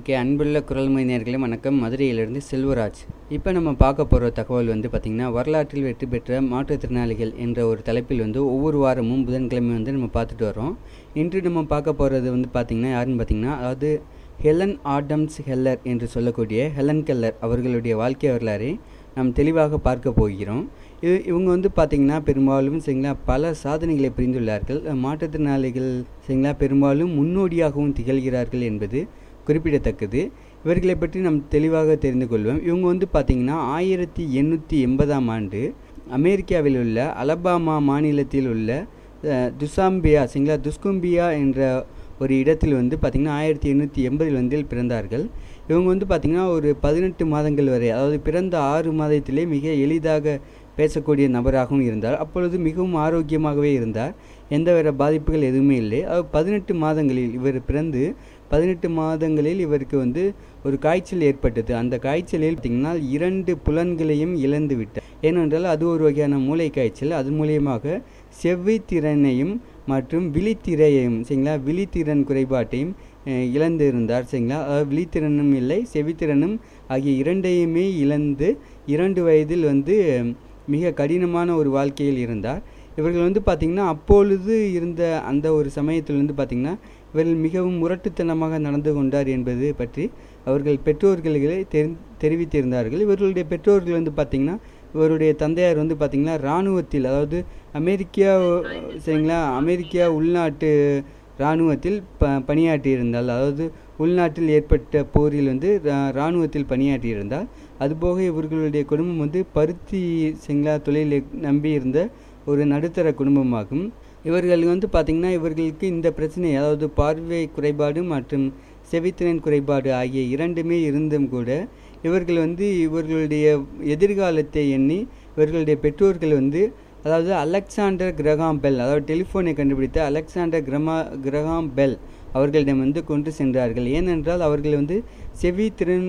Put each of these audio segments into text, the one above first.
Okay, அன்புள்ள குரல்மொழி நேயர்களே வணக்கம். மதுரையிலிருந்து செல்வராஜ். இப்போ நம்ம பார்க்க போகிற தகவல் பார்த்திங்கன்னா, வரலாற்றில் வெற்றி பெற்ற மாற்றுத்திறனாளிகள் என்ற ஒரு தலைப்பில் ஒவ்வொரு வாரமும் புதன்கிழமை நம்ம பார்த்துட்டு வரோம். இன்று நம்ம பார்க்க போகிறது பார்த்திங்கன்னா யாருன்னு பார்த்திங்கன்னா, அதாவது ஹெலன் ஆடம்ஸ் ஹெல்லர் என்று சொல்லக்கூடிய ஹெலன் கெல்லர் அவர்களுடைய வாழ்க்கை வரலாறை நாம் தெளிவாக பார்க்க போகிறோம். இவங்க பார்த்திங்கன்னா பெரும்பாலும் பல சாதனைகளை புரிந்துள்ளார்கள். மாற்றுத்திறனாளிகள் பெரும்பாலும் முன்னோடியாகவும் திகழ்கிறார்கள் என்பது குறிப்பிடத்தக்கது. இவர்களை பற்றி நாம் தெளிவாக தெரிந்து கொள்வோம். இவங்க பார்த்திங்கன்னா 1880ஆம் ஆண்டு அமெரிக்காவில் உள்ள அலபாமா மாநிலத்தில் உள்ள துஸ்கும்பியா என்ற ஒரு இடத்தில் பார்த்திங்கன்னா 1880 பிறந்தார்கள். இவங்க பார்த்திங்கன்னா ஒரு 18 மாதங்கள் வரை, அதாவது பிறந்த 6 மாதத்திலே மிக எளிதாக பேசக்கூடிய நபராகவும் இருந்தார். அப்பொழுது மிகவும் ஆரோக்கியமாகவே இருந்தார். எந்தவித பாதிப்புகள் எதுவுமே இல்லை. 18 மாதங்களில் இவர் பிறந்து 18 மாதங்களில் இவருக்கு ஒரு காய்ச்சல் ஏற்பட்டது. அந்த காய்ச்சலில் பார்த்திங்கன்னா 2 புலன்களையும் இழந்து விட்டார். ஏனென்றால் அது ஒரு வகையான மூளை காய்ச்சல். அது மூலியமாக செவ்வித்திறனையும் மற்றும் விழித்திரையையும் விழித்திறன் குறைபாட்டையும் இழந்து இருந்தார். அதாவது விழித்திறனும் இல்லை, செவித்திறனும் ஆகிய இரண்டையுமே இழந்து 2 வயதில் மிக கடினமான ஒரு வாழ்க்கையில் இருந்தார். இவர்கள் பார்த்திங்கன்னா அப்பொழுது இருந்த அந்த ஒரு சமயத்தில் பார்த்திங்கன்னா இவர்கள் மிகவும் முரட்டுத்தனமாக நடந்து கொண்டார் என்பது பற்றி அவர்கள் பெற்றோர்களை தெரிவித்திருந்தார்கள். இவர்களுடைய பெற்றோர்கள் பார்த்திங்கன்னா, இவருடைய தந்தையார் பார்த்திங்கன்னா இராணுவத்தில், அதாவது அமெரிக்கா உள்நாட்டு இராணுவத்தில் பணியாற்றியிருந்தால், அதாவது உள்நாட்டில் ஏற்பட்ட போரில் இராணுவத்தில் பணியாற்றியிருந்தால். அதுபோக இவர்களுடைய குடும்பம் பருத்தி தொழிலை நம்பி இருந்த ஒரு நடுத்தர குடும்பமாகும். இவர்கள் பார்த்திங்கன்னா இவர்களுக்கு இந்த பிரச்சனை, அதாவது பார்வை குறைபாடு மற்றும் செவித்திறன் குறைபாடு ஆகிய இரண்டுமே இருந்தும் கூட இவர்கள் இவர்களுடைய எதிர்காலத்தை எண்ணி இவர்களுடைய பெற்றோர்கள் அதாவது அலெக்சாண்டர் கிரஹாம் பெல், அதாவது டெலிஃபோனை கண்டுபிடித்த அலெக்சாண்டர் கிரஹாம் பெல் அவர்களிடம் கொண்டு சென்றார்கள். ஏனென்றால் அவர்கள் செவித்திறன்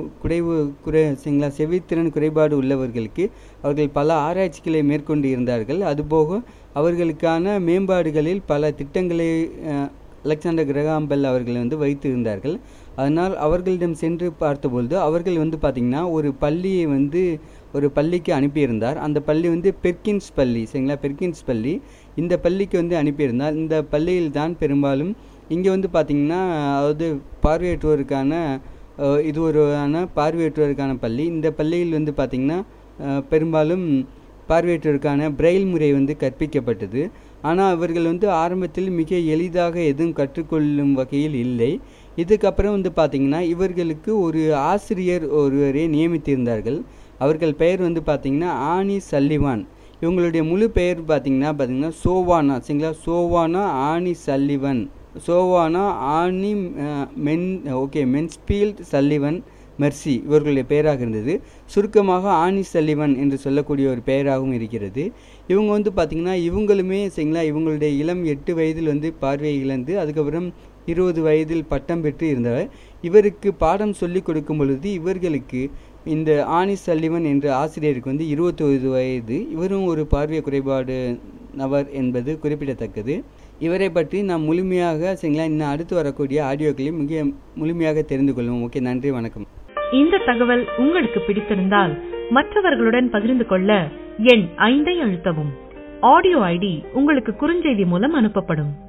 செவித்திறன் குறைபாடு உள்ளவர்களுக்கு அவர்கள் பல ஆராய்ச்சிகளை மேற்கொண்டு இருந்தார்கள். அதுபோக அவர்களுக்கான மேம்பாடுகளில் பல திட்டங்களை அலெக்சாண்டர் கிரஹாம் பெல் அவர்கள் வைத்து இருந்தார்கள். அதனால் அவர்களிடம் சென்று பார்த்தபொழுது அவர்கள் பார்த்திங்கன்னா ஒரு பள்ளியை ஒரு பள்ளிக்கு அனுப்பியிருந்தார். அந்த பள்ளி பெர்கின்ஸ் பள்ளி, பெர்கின்ஸ் பள்ளி. இந்த பள்ளிக்கு அனுப்பியிருந்தார். இந்த பள்ளியில் தான் பெரும்பாலும் இங்கே பார்த்திங்கன்னா, அதாவது பார்வையற்றோருக்கான இது ஒரு பார்வையற்றோருக்கான பள்ளி. இந்த பள்ளியில் பார்த்திங்கன்னா பெரும்பாலும் பார்வையற்றோருக்கான பிரெயில் முறை கற்பிக்கப்பட்டது. ஆனால் இவர்கள் ஆரம்பத்தில் மிக எளிதாக எதுவும் கற்றுக்கொள்ளும் வகையில் இல்லை. இதுக்கப்புறம் பார்த்திங்கன்னா இவர்களுக்கு ஒரு ஆசிரியர் ஒருவரை நியமித்திருந்தார்கள். அவர்கள் பெயர் பார்த்திங்கன்னா ஆனி சல்லிவான். இவங்களுடைய முழு பெயர் பார்த்திங்கன்னா Johanna, Johanna Anne Sullivan, Johanna Anne Mansfield Sullivan Macy இவர்களுடைய பெயராக இருந்தது. சுருக்கமாக ஆனி சல்லிவன் என்று சொல்லக்கூடிய ஒரு பெயராகவும் இருக்கிறது. இவங்க பார்த்திங்கன்னா இவங்களுமே இவங்களுடைய இளம் 8 வயதில் பார்வையை இழந்து அதுக்கப்புறம் 20 வயதில் பட்டம் பெற்று இருந்தவர். இவருக்கு பாடம் சொல்லி கொடுக்கும் பொழுது இவர்களுக்கு இந்த ஆனி சல்லிவன் என்ற ஆசிரியருக்கு 21 வயது. இவரும் ஒரு பார்வை குறைபாடு நபர் என்பது குறிப்பிடத்தக்கது. இவரை பற்றி நாம் முழுமையாக இன்னும் அடுத்து வரக்கூடிய ஆடியோக்களையும் மிக முழுமையாக தெரிந்து கொள்வோம். ஓகே, நன்றி, வணக்கம். இந்த தகவல் உங்களுக்கு பிடித்திருந்தால் மற்றவர்களுடன் பகிர்ந்து கொள்ள எண் 5 அழுத்தவும். ஆடியோ ஐடி உங்களுக்கு குறுஞ்செய்தி மூலம் அனுப்பப்படும்.